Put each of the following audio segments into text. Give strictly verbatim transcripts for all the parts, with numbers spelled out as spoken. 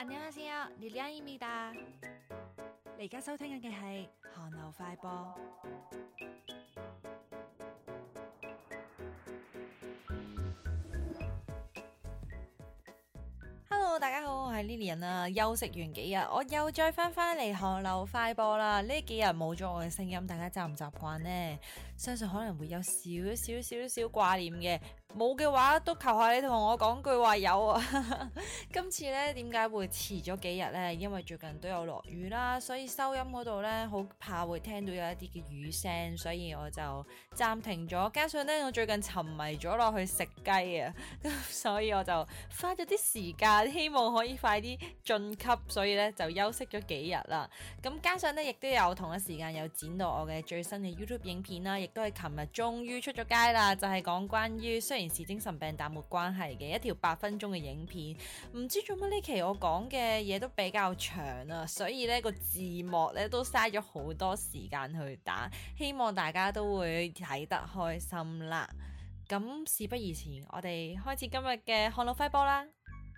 안녕하세요，릴리안입니다。你而家收聽緊嘅係韓流快播。Hello， 大家好，我係 Lilian 啊。休息完幾日，我又再翻返嚟韓流快播啦。呢幾日冇咗我嘅聲音，大家習唔習慣呢？相信可能會有少少少少掛念嘅。冇嘅話都求下你同我講句話有啊。今次呢點解會遲咗幾日呢？因為最近都有落雨啦，所以收音嗰度呢好怕會聽到有一啲嘅雨聲，所以我就暫停咗。加上呢我最近沉迷咗落去食雞啊，咁所以我就花咗啲時間，希望可以快啲晉級，所以呢就休息咗幾日啦。咁加上呢亦都有同一時間有剪到我嘅最新嘅 YouTube 影片啦，亦都係琴日終於出咗街啦，就係講關於雖然是精神病但沒關係嘅一條八分鐘嘅影片。唔知做乜呢期我講嘅嘢都比較長啊，所以呢個字幕呢都嘥咗好多時間去打，希望大家都會睇得開心啦。咁事不宜遲，我哋開始今日嘅韓流快播啦。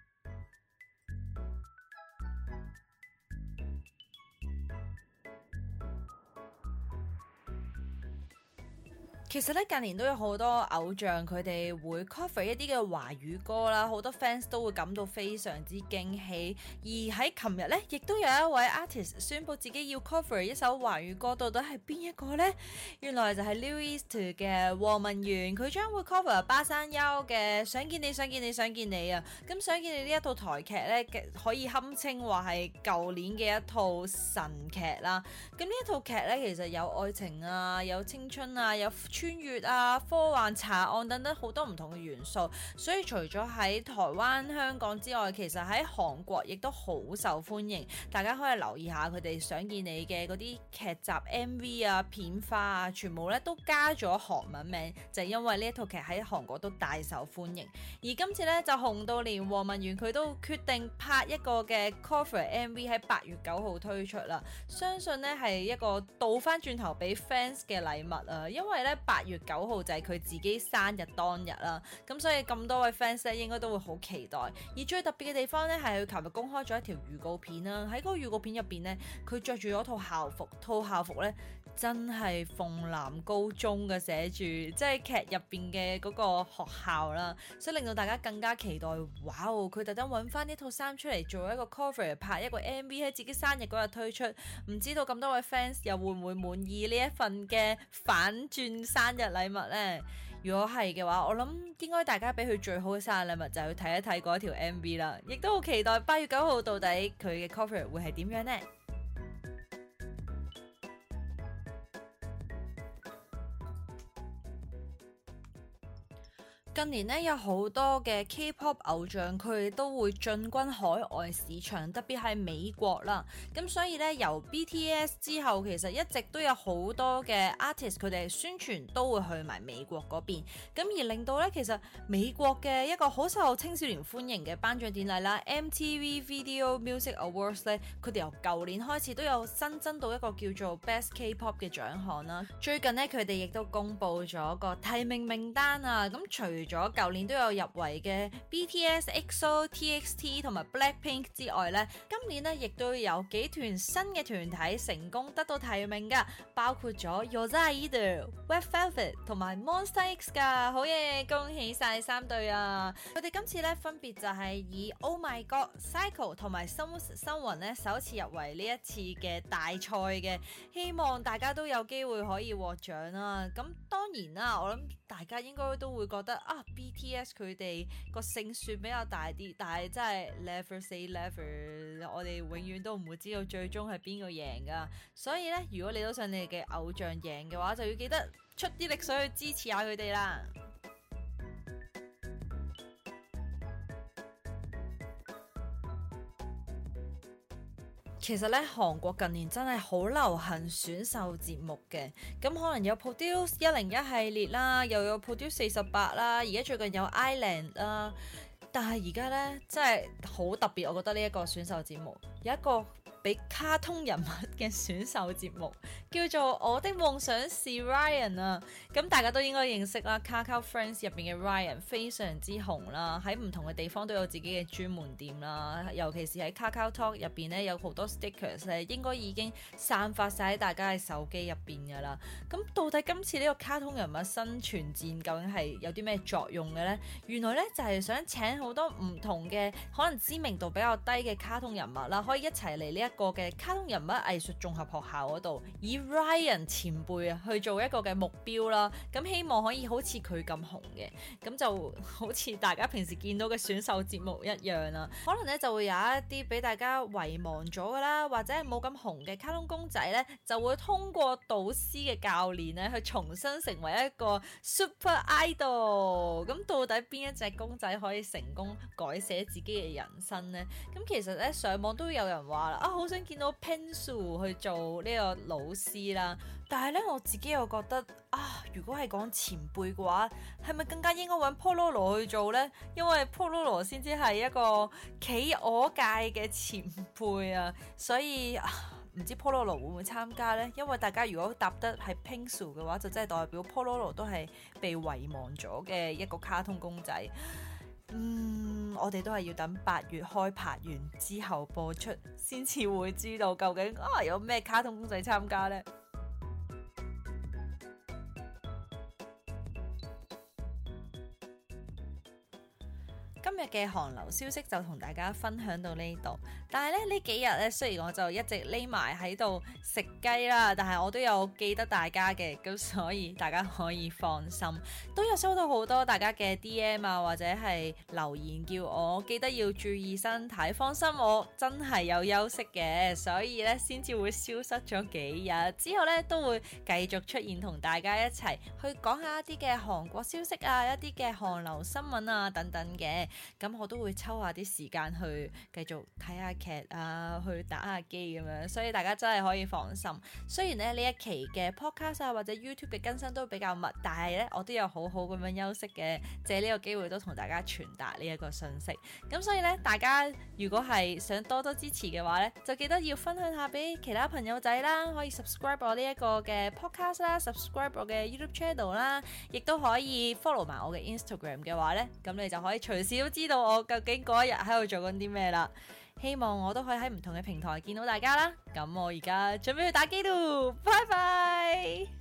其實咧近年都有好多偶像佢哋會 cover 一啲嘅華語歌啦，好多 fans 都會感到非常之驚喜。而喺琴日咧，亦都有一位 artist 宣布自己要 cover 一首華語歌，到底係邊一個呢？原來就係 Lil East 嘅黃文源，佢將會 cover 巴山丘嘅想見你想見你想見你啊！咁想見你呢一套台劇咧，可以堪稱話係舊年嘅一套神劇啦。咁呢一套劇咧，其實有愛情啊，有青春啊，有穿越啊、科幻、查案等等好多唔同嘅元素，所以除咗喺台灣、香港之外，其實喺韓國亦都好受歡迎。大家可以留意下佢哋想見你嘅嗰啲劇集 M V 啊、片花啊，全部咧都加咗韓文名，就係因為呢一套劇喺韓國都大受歡迎。而今次咧就紅到連黃文源佢都決定拍一個嘅 cover M V 喺八月九號推出啦。相信咧係一個倒翻轉頭俾 fans 嘅禮物啊，因為咧八月九號就係佢自己生日當日啦，咁所以咁多位 fans 咧應該都會好期待。而最特別嘅地方咧係佢琴日公開咗一條預告片啦，喺嗰個預告片入邊咧，佢着住咗套校服，套校服咧真係鳳南高中嘅寫住，即係劇入邊嘅嗰個學校啦，所以令到大家更加期待。哇！佢特登揾翻呢套衫出嚟做一個 cover， 拍一個 M V 喺自己生日嗰日推出，唔知道咁多位 fans 又會唔會滿意呢一份嘅反轉生日禮物呢？如果係嘅話，我諗應該大家俾佢最好嘅生日禮物就係去睇一睇嗰一條 M V 啦，亦都好期待八月九號到底佢嘅 cover 會係點樣呢？近年咧有好多嘅 K-pop 偶像，佢哋都會進軍海外市場，特別係美國啦。咁所以咧由 B T S 之後，其實一直都有好多嘅 artist 佢哋宣傳都會去埋美國嗰邊，咁而令到咧其實美國嘅一個好受青少年歡迎嘅頒獎典禮啦 M T V Video Music Awards 咧，佢哋由舊年開始都有新增到一個叫做 Best K-pop 嘅獎項啦。最近咧佢哋亦都公布咗個提名名單啊，咁除除咗舊年都有入圍嘅 B T S、E X O、T X T 同埋 Blackpink 之外咧，今年咧亦都有幾團新嘅團體成功得到提名噶，包括咗 YOASOBI、Red Velvet 同埋 Monster X 噶，好嘢！恭喜晒三隊啊！佢哋今次咧分別就係以 Oh My God、Psycho 同埋 Smooth 新雲咧首次入圍呢一次嘅大賽嘅，希望大家都有機會可以獲獎啦。咁當然啦，我諗大家應該都會覺得啊 B T S 佢哋個勝算比較大啲，但係真係 never say never， 我哋永遠都唔會知道最終係邊個贏噶。所以咧，如果你都想你嘅偶像贏嘅話，就要記得出啲力水去支持下佢哋啦。其實咧，韓國近年真係好流行選秀節目嘅，咁可能有 Produce 一零一系列啦，又有 Produce 四十八啦，而家最近有 Island 啦，但係而家咧真係好特別，我覺得呢一個選秀節目有一個俾卡通人物嘅選秀節目，叫做《我的夢想是 Ryan》啊。咁大家都應該認識啦，Kakao Friends 入邊嘅 Ryan 非常之紅啦，喺唔同嘅地方都有自己嘅專門店啦。尤其是喺 Kakao Talk 入邊咧，有好多 stickers 咧，應該已經散發晒喺大家嘅手機入邊噶啦。咁到底今次呢個卡通人物生存戰究竟係有啲咩作用嘅呢？原來咧就係想請好多唔同嘅可能知名度比較低嘅卡通人物啦，可以一齊嚟呢一個嘅卡通人物藝術綜合學校嗰度，以 Ryan 前輩啊去做一個嘅目標啦。咁希望可以好似佢咁紅嘅，咁就好似大家平時見到嘅選秀節目一樣啦。可能咧就會有一啲俾大家遺忘咗噶啦，或者係冇咁紅嘅卡通公仔咧，就會通過導師嘅教練咧去重新成為一個 super idol。咁到底邊一隻公仔可以成功改寫自己嘅人生呢？咁其實咧上網都有人話啦，啊好想見到 Pencil 去做呢個老師啦，但係咧我自己又覺得啊，如果係講前輩嘅話，係咪更加應該揾 Pororo 去做呢？因為 Pororo 先至係一個企鵝界嘅前輩啊，所以啊唔知 Pororo 會唔會參加呢？因為大家如果答得係 Pencil 嘅話，就真係代表 Pororo 都係被遺忘咗嘅一個卡通公仔。嗯，我哋都係要等八月開拍完之後播出，先至會知道究竟啊有咩卡通公仔參加呢。今日嘅韓流消息就同大家分享到呢度，但係咧呢幾日咧，雖然我就一直匿埋喺度食雞啦，但係我都有記得大家嘅，咁所以大家可以放心。都有收到好多大家嘅 D M 啊，或者係留言叫我記得要注意身體。放心，我真係有休息嘅，所以咧先至會消失咗幾日，之後咧都會繼續出現同大家一齊去講下一啲嘅韓國消息啊，一啲嘅韓流新聞啊等等嘅。咁我都會抽下啲時間去繼續睇下劇啊，去打下機咁樣，所以大家真係可以放心。雖然咧呢一期嘅 podcast 啊或者 YouTube 嘅更新都比較密，但係咧我都有好好咁樣休息嘅，借呢個機會都同大家傳達呢一個信息。咁所以咧，大家如果係想多多支持嘅話咧，就記得要分享下俾其他朋友仔啦，可以 subscribe 我呢一個嘅 podcast 啦 ，subscribe 我嘅 YouTube channel 啦，亦都可以 follow 埋我嘅 Instagram 嘅話咧，咁你就可以隨時都知道我究竟嗰一日喺度做緊啲咩啦。希望我都可以喺唔同嘅平台見到大家啦。咁我而家準備去打機咯，拜拜。